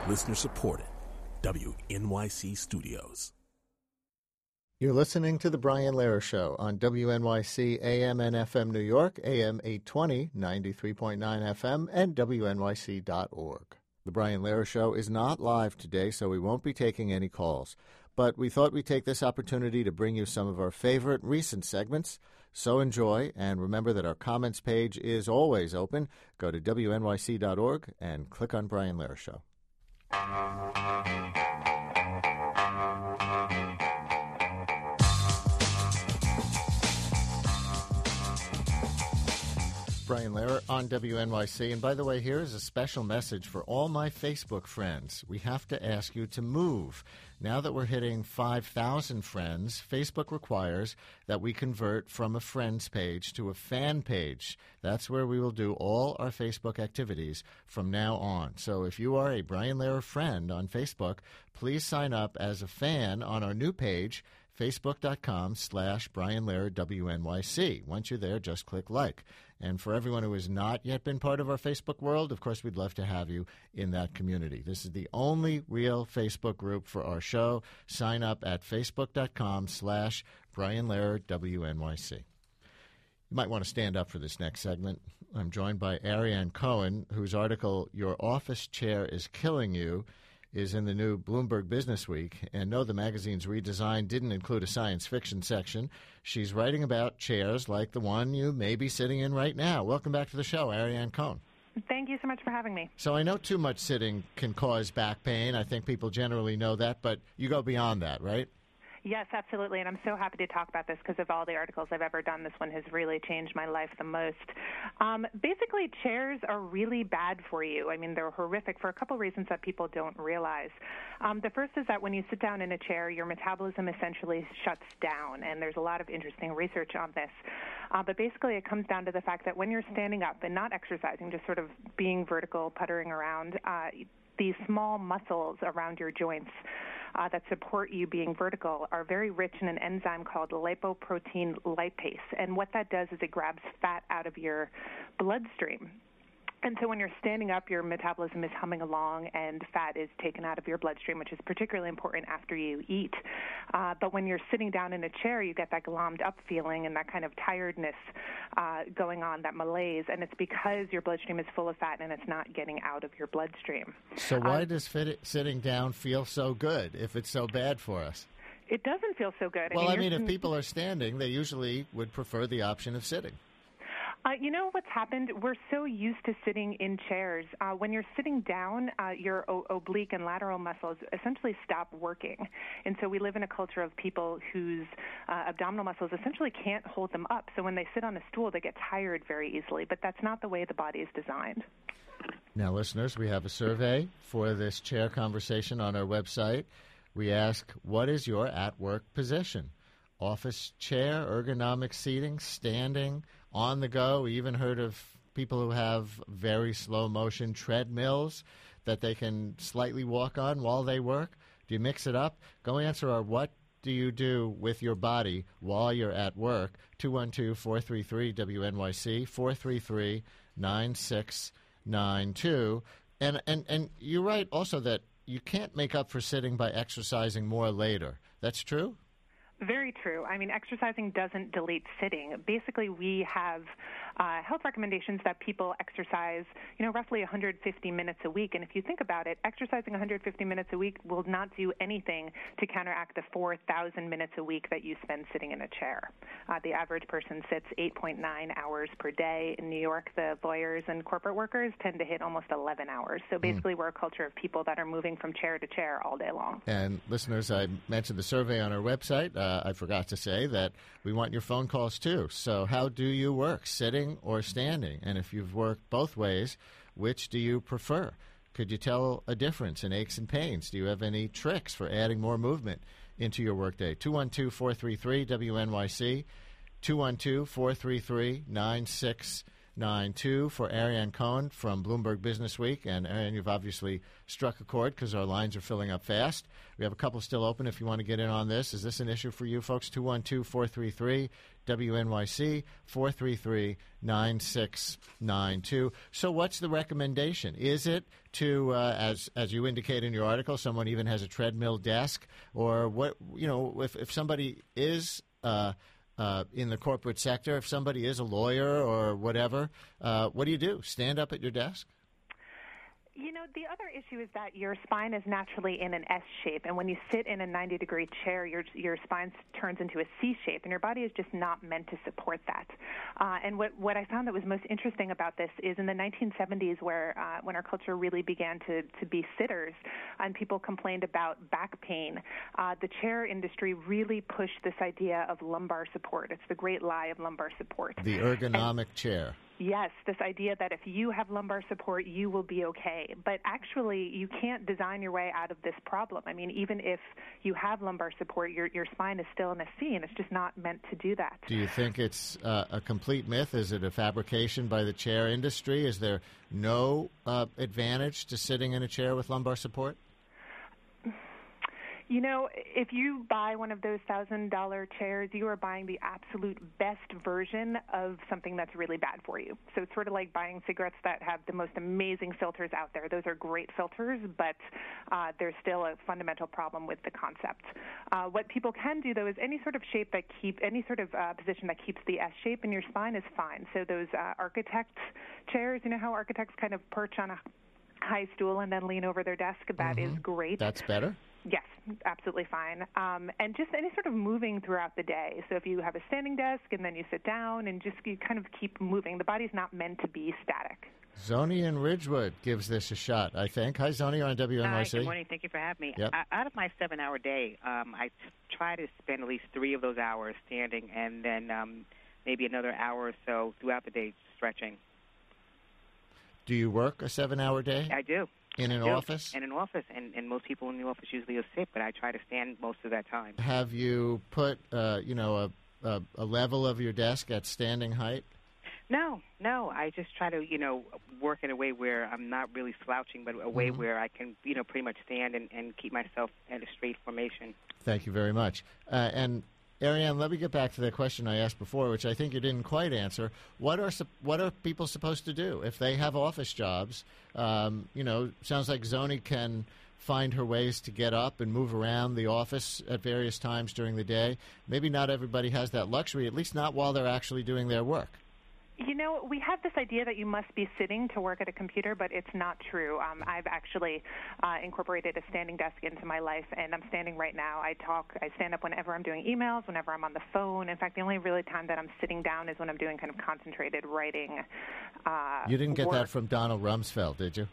Listener supported. WNYC Studios. You're listening to The Brian Lehrer Show on WNYC AM and FM New York, AM 820, 93.9 FM, and WNYC.org. The Brian Lehrer Show is not live today, so we won't be taking any calls. But we thought we'd take this opportunity to bring you some of our favorite recent segments. So enjoy, and remember that our comments page is always open. Go to WNYC.org and click on Brian Lehrer Show. Brian Lehrer on WNYC. And by the way, here is a special message for all my Facebook friends. We have to ask you to move. Now that we're hitting 5,000 friends, Facebook requires that we convert from a friends page to a fan page. That's where we will do all our Facebook activities from now on. So if you are a Brian Lehrer friend on Facebook, please sign up as a fan on our new page, Facebook.com/Brian Lehrer WNYC. Once you're there, just click like. And for everyone who has not yet been part of our Facebook world, of course, we'd love to have you in that community. This is the only real Facebook group for our show. Sign up at Facebook.com/Brian Lehrer WNYC. You might want to stand up for this next segment. I'm joined by Ariane Cohen, whose article, Your Office Chair is Killing You, is in the new Bloomberg Business Week. And no, the magazine's redesign didn't include a science fiction section. She's writing about chairs like the one you may be sitting in right now. Welcome back to the show, Ariane Cohen. Thank you so much for having me. So I know too much sitting can cause back pain. I think people generally know that, but you go beyond that, right? Yes, absolutely, and I'm so happy to talk about this because of all the articles I've ever done. This one has really changed my life the most. Basically, chairs are really bad for you. I mean, they're horrific for a couple reasons that people don't realize. The first is that when you sit down in a chair, your metabolism essentially shuts down, and there's a lot of interesting research on this. But basically, it comes down to the fact that when you're standing up and not exercising, just sort of being vertical, puttering around, these small muscles around your joints that support you being vertical are very rich in an enzyme called lipoprotein lipase. And what that does is it grabs fat out of your bloodstream. And so when you're standing up, your metabolism is humming along and fat is taken out of your bloodstream, which is particularly important after you eat. But when you're sitting down in a chair, you get that glommed up feeling and that kind of tiredness going on, that malaise. And it's because your bloodstream is full of fat and it's not getting out of your bloodstream. So why does sitting down feel so good if it's so bad for us? It doesn't feel so good. Well, I mean, if people are standing, they usually would prefer the option of sitting. You know what's happened? We're so used to sitting in chairs. When you're sitting down, your oblique and lateral muscles essentially stop working. And so we live in a culture of people whose abdominal muscles essentially can't hold them up. So when they sit on a stool, they get tired very easily. But that's not the way the body is designed. Now, listeners, we have a survey for this chair conversation on our website. We ask, what is your at-work position? Office chair, ergonomic seating, standing, on the go. We even heard of people who have very slow motion treadmills that they can slightly walk on while they work. Do you mix it up? Go answer our what do you do with your body while you're at work? 212-433-WNYC, 433-9692. And you're right also that you can't make up for sitting by exercising more later. That's true? Very true. I mean, exercising doesn't delete sitting. Basically, we have health recommendations that people exercise, roughly 150 minutes a week. And if you think about it, exercising 150 minutes a week will not do anything to counteract the 4,000 minutes a week that you spend sitting in a chair. The average person sits 8.9 hours per day. In New York, the lawyers and corporate workers tend to hit almost 11 hours. So basically, we're a culture of people that are moving from chair to chair all day long. And listeners, I mentioned the survey on our website. I forgot to say that we want your phone calls, too. So how do you work, sitting or standing? And if you've worked both ways, which do you prefer? Could you tell a difference in aches and pains? Do you have any tricks for adding more movement into your workday? 212-433-WNYC, 212-433-9692. 4392 for Ariane Cohen from Bloomberg Business Week. And Ariane, you've obviously struck a chord because our lines are filling up fast. We have a couple still open if you want to get in on this. Is this an issue for you folks? 212-433-WNYC, 433-9692. So what's the recommendation? Is it to, as you indicate in your article, someone even has a treadmill desk? Or what, if somebody is in the corporate sector, if somebody is a lawyer or whatever, what do you do? Stand up at your desk? The other issue is that your spine is naturally in an S shape, and when you sit in a 90-degree chair, your spine turns into a C shape, and your body is just not meant to support that. And what I found that was most interesting about this is in the 1970s, when our culture really began to be sitters, and people complained about back pain, the chair industry really pushed this idea of lumbar support. It's the great lie of lumbar support. The ergonomic chair. Yes, this idea that if you have lumbar support, you will be okay. But actually, you can't design your way out of this problem. I mean, even if you have lumbar support, your spine is still in a C, and it's just not meant to do that. Do you think it's a complete myth? Is it a fabrication by the chair industry? Is there no advantage to sitting in a chair with lumbar support? If you buy one of those $1,000 chairs, you are buying the absolute best version of something that's really bad for you. So it's sort of like buying cigarettes that have the most amazing filters out there. Those are great filters, but there's still a fundamental problem with the concept. What people can do, though, is any sort of shape that any sort of position that keeps the S shape in your spine is fine. So those architect chairs, how architects kind of perch on a high stool and then lean over their desk, that is great. That's better? Yes, absolutely fine. And just any sort of moving throughout the day. So if you have a standing desk and then you sit down and you kind of keep moving. The body's not meant to be static. Zoni in Ridgewood gives this a shot, I think. Hi, Zoni. You're on WNYC. Hi, good morning. Thank you for having me. Yep. Out of my 7-hour day, I try to spend at least 3 of those hours standing and then maybe another hour or so throughout the day stretching. Do you work a 7-hour day? I do. In an office? In an office, and most people in the office usually are sit, but I try to stand most of that time. Have you put, a level of your desk at standing height? No. I just try to, work in a way where I'm not really slouching, but a way where I can, pretty much stand and keep myself at a straight formation. Thank you very much. And Ariane, let me get back to the question I asked before, which I think you didn't quite answer. What are people supposed to do if they have office jobs? Sounds like Zoni can find her ways to get up and move around the office at various times during the day. Maybe not everybody has that luxury, at least not while they're actually doing their work. We have this idea that you must be sitting to work at a computer, but it's not true. I've actually incorporated a standing desk into my life, and I'm standing right now. I stand up whenever I'm doing emails, whenever I'm on the phone. In fact, the only really time that I'm sitting down is when I'm doing kind of concentrated writing. You didn't get work. that from Donald Rumsfeld, did you?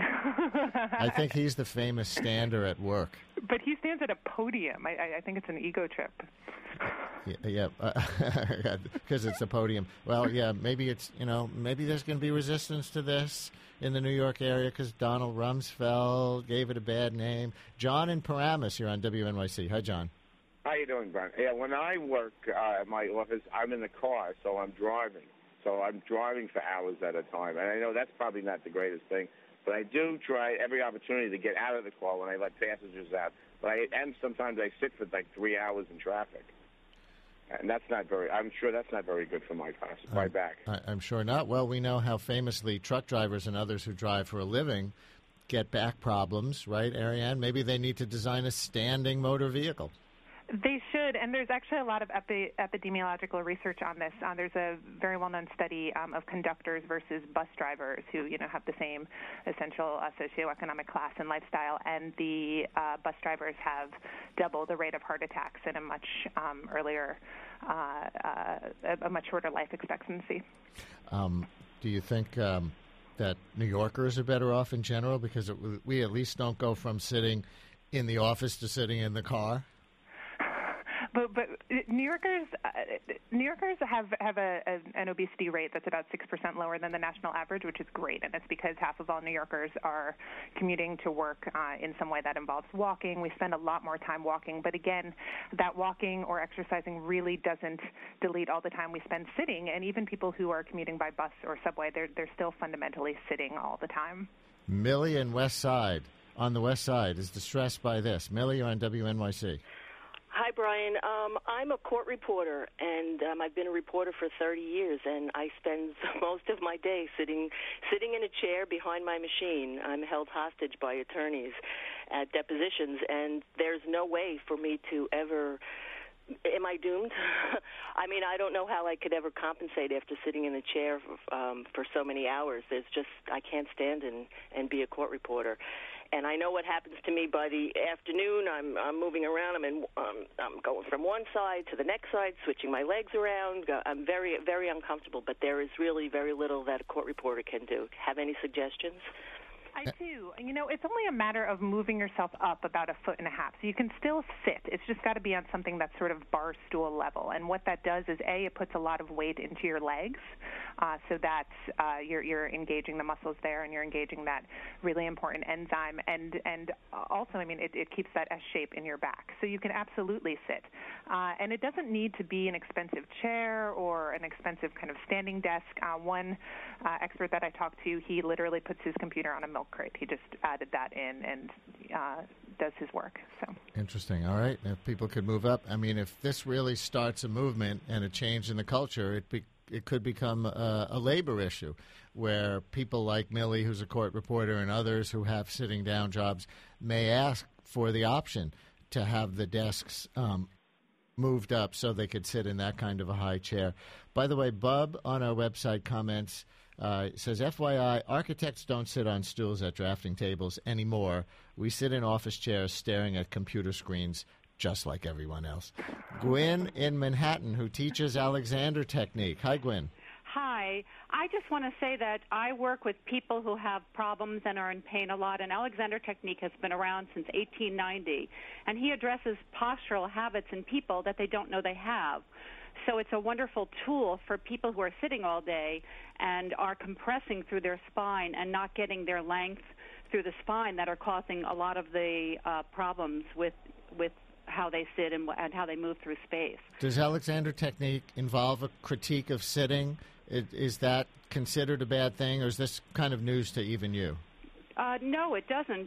I think he's the famous stander at work. But he stands at a podium. I think it's an ego trip. Yeah, because it's a podium. Well, yeah, maybe maybe there's going to be resistance to this in the New York area because Donald Rumsfeld gave it a bad name. John in Paramus, you're on WNYC. Hi, John. How you doing, Brian? Yeah, when I work at my office, I'm in the car, so I'm driving. So I'm driving for hours at a time. And I know that's probably not the greatest thing, but I do try every opportunity to get out of the car when I let passengers out. And sometimes I sit for like 3 hours in traffic. And I'm sure that's not very good for my back. I'm sure not. Well, we know how famously truck drivers and others who drive for a living get back problems, right, Ariane? Maybe they need to design a standing motor vehicle. They should, and there's actually a lot of epidemiological research on this. There's a very well-known study of conductors versus bus drivers who, have the same essential socioeconomic class and lifestyle, and the bus drivers have double the rate of heart attacks and a much earlier, a much shorter life expectancy. Do you think that New Yorkers are better off in general because we at least don't go from sitting in the office to sitting in the car? But New Yorkers have an obesity rate that's about 6% lower than the national average, which is great, and it's because half of all New Yorkers are commuting to work in some way that involves walking. We spend a lot more time walking, but again, that walking or exercising really doesn't delete all the time we spend sitting, and even people who are commuting by bus or subway, they're still fundamentally sitting all the time. Millie in West Side, on the West Side, is distressed by this. Millie, you're on WNYC. Hi, Brian. I'm a court reporter, and I've been a reporter for 30 years, and I spend most of my day sitting in a chair behind my machine. I'm held hostage by attorneys at depositions, and there's no way for me to ever... Am I doomed? I mean, I don't know how I could ever compensate after sitting in a chair for so many hours. I can't stand and be a court reporter. And I know what happens to me by the afternoon. I'm moving around. I'm going from one side to the next side, switching my legs around. I'm very, very uncomfortable. But there is really very little that a court reporter can do. Have any suggestions? I do. It's only a matter of moving yourself up about 1.5 feet. So you can still sit. It's just got to be on something that's sort of bar stool level. And what that does is, A, it puts a lot of weight into your legs, so that you're engaging the muscles there and you're engaging that really important enzyme. And also, it keeps that S shape in your back. So you can absolutely sit. And it doesn't need to be an expensive chair or an expensive kind of standing desk. One expert that I talked to, he literally puts his computer on a milk crate. He just added that in and does his work. So interesting. All right. If people could move up, if this really starts a movement and a change in the culture, it could become a labor issue where people like Millie, who's a court reporter, and others who have sitting down jobs may ask for the option to have the desks moved up so they could sit in that kind of a high chair. By the way, Bub on our website comments, says, FYI, architects don't sit on stools at drafting tables anymore. We sit in office chairs staring at computer screens just like everyone else. Gwen in Manhattan, who teaches Alexander Technique. Hi, Gwen. Hi. I just want to say that I work with people who have problems and are in pain a lot, and Alexander Technique has been around since 1890, and he addresses postural habits in people that they don't know they have. So it's a wonderful tool for people who are sitting all day and are compressing through their spine and not getting their length through the spine that are causing a lot of the problems with how they sit and how they move through space. Does Alexander Technique involve a critique of sitting? Is that considered a bad thing, or is this kind of news to even you? No, it doesn't.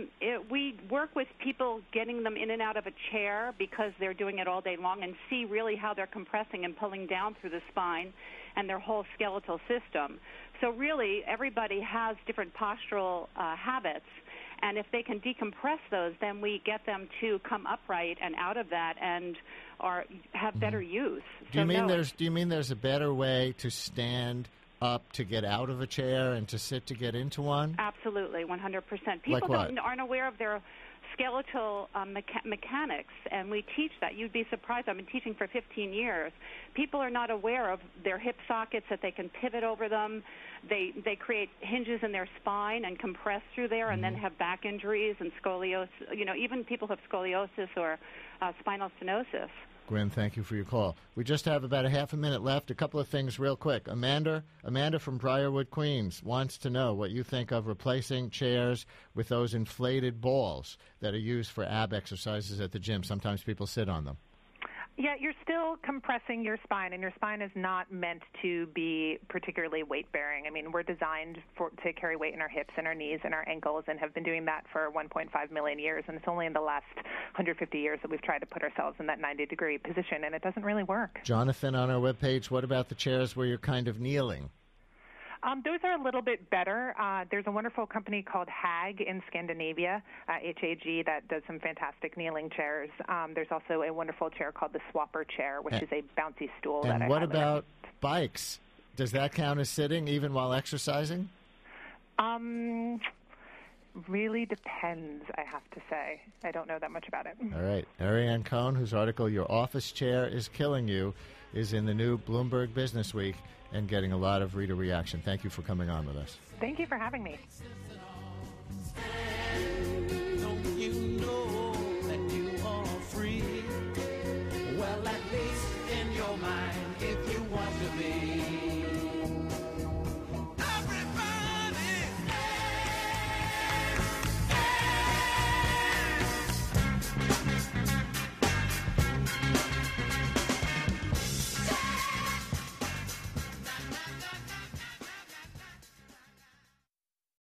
We work with people getting them in and out of a chair because they're doing it all day long and see really how they're compressing and pulling down through the spine and their whole skeletal system. So really, everybody has different postural habits, and if they can decompress those, then we get them to come upright and out of that and have better use. Do you mean there's a better way to stand up to get out of a chair and to sit to get into one? Absolutely, 100%. People aren't aware of their skeletal mechanics, and we teach that. You'd be surprised. I've been teaching for 15 years. People are not aware of their hip sockets, that they can pivot over them. They create hinges in their spine and compress through there, and then have back injuries and scoliosis. Even people who have scoliosis or spinal stenosis. Gwen, thank you for your call. We just have about a half a minute left. A couple of things real quick. Amanda from Briarwood, Queens, wants to know what you think of replacing chairs with those inflated balls that are used for ab exercises at the gym. Sometimes people sit on them. Yeah, you're still compressing your spine, and your spine is not meant to be particularly weight-bearing. We're designed to carry weight in our hips and our knees and our ankles, and have been doing that for 1.5 million years, and it's only in the last 150 years that we've tried to put ourselves in that 90-degree position, and it doesn't really work. Jonathan, on our webpage, what about the chairs where you're kind of kneeling? Those are a little bit better. There's a wonderful company called HAG in Scandinavia, HAG, that does some fantastic kneeling chairs. There's also a wonderful chair called the Swapper chair, which is a bouncy stool. And what about bikes? Does that count as sitting even while exercising? Really depends, I have to say. I don't know that much about it. All right. Ariane Cohn, whose article, Your Office Chair is Killing You, is in the new Bloomberg Business Week and getting a lot of reader reaction. Thank you for coming on with us. Thank you for having me. Don't you know that you are free? mine if you want to be.